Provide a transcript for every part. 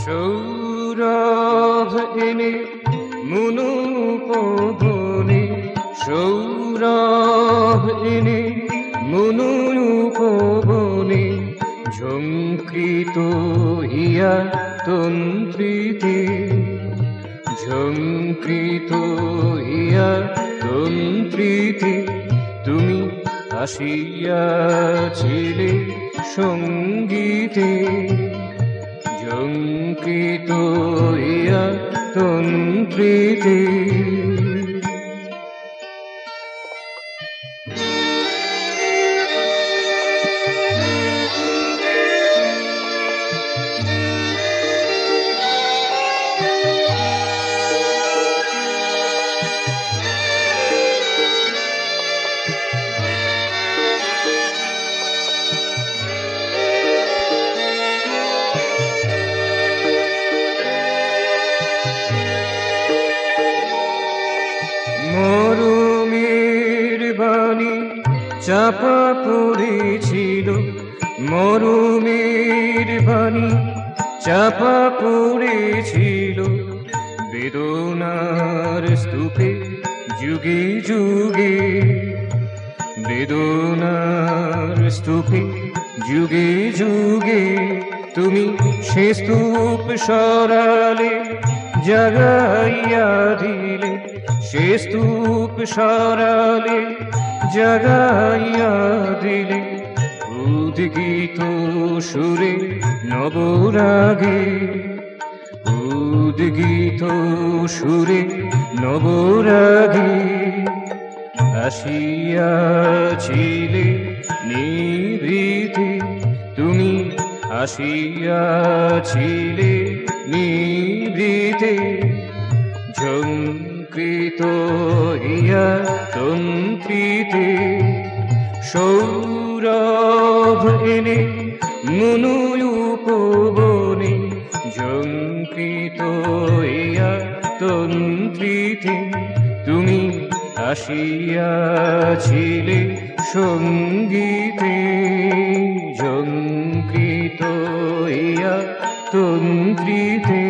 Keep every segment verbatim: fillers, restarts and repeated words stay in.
সৌরভ এনে মনুপবনে, সৌরভ এনে মনুপবনে, ঝঙ্কৃত হিয়া তন্ত্রীতে, ঝঙ্কৃত হিয়া তন্ত্রীতে, তুমি আসিয়াছিলে সঙ্গীতে, ঝঙ্কৃত হিয়া তন্ত্রীতে। মরমের বাণী চাপা পড়েছিল, মরমের বাণী চাপা পড়েছিল, বেদনার স্তূপে যুগে যুগে, বেদনার স্তূপে যুগে যুগে, তুমি সে স্তূপ সরালে জাগাইয়া দিলে, সে স্তূপ সরালে জাগাইয়া দিলে, উদ্গীত সুরে নবরাগে, উদ্গীত সুরে নবরাগে, আসিয়াছিলে নিভৃতে, তুমি আসিয়াছিলে নিভৃতে, ঝঙ্কৃত হিয়া তন্ত্রীতে, সৌরভ এনে মনুপবনে, ঝঙ্কৃত হিয়া তন্ত্রীতে, তুমি আসিয়াছিলে সঙ্গীতে, ঝঙ্কৃত হিয়া তন্ত্রীতে।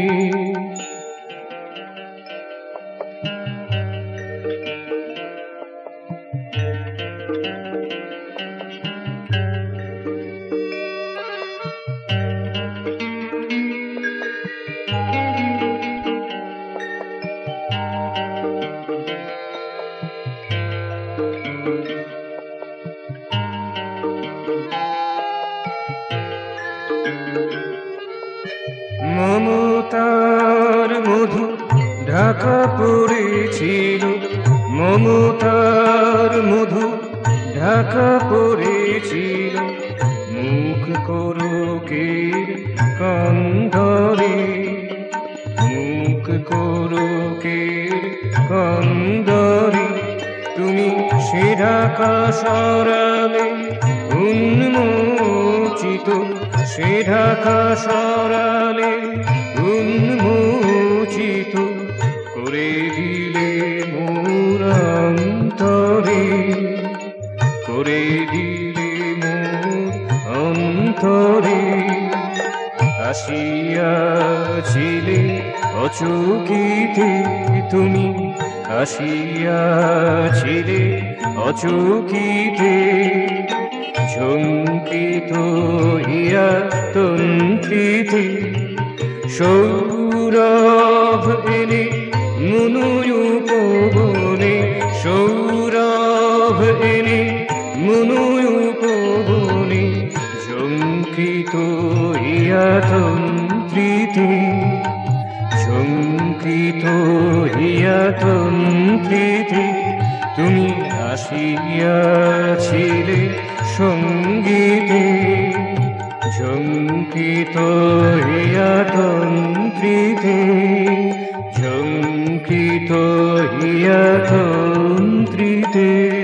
মমতার মধু ঢাকা পড়েছিল, মমতার মধু ঢাকা পড়েছিল, মুখ কোরকের কন্দরে, মুখ কোরকের কন্দরে, তুমি সে ঢাকা সরালে উন্মোচিত, সে ঢাকা সরালে উন্মোচিত, করে দিলে মোর অন্তরে, করে দিলে মোর অন্তরে, আসিয়াছিলে অচকিতে, তুমি আসিয়াছিলে অচকিতে, ঝঙ্কৃত হিয়া তন্ত্রীতে, সৌরভ এনে মনুপবনে, সৌরভ এনে মনুপবনে, ঝঙ্কৃত হিয়া তন্ত্রীতে, ঝঙ্কৃত হিয়া তন্ত্রীতে, তুমি আসিয়াছিলে সঙ্গীতে, ঝঙ্কৃত হিয়া তন্ত্রীতে, ঝঙ্কৃত হিয়া তন্ত্রীতে।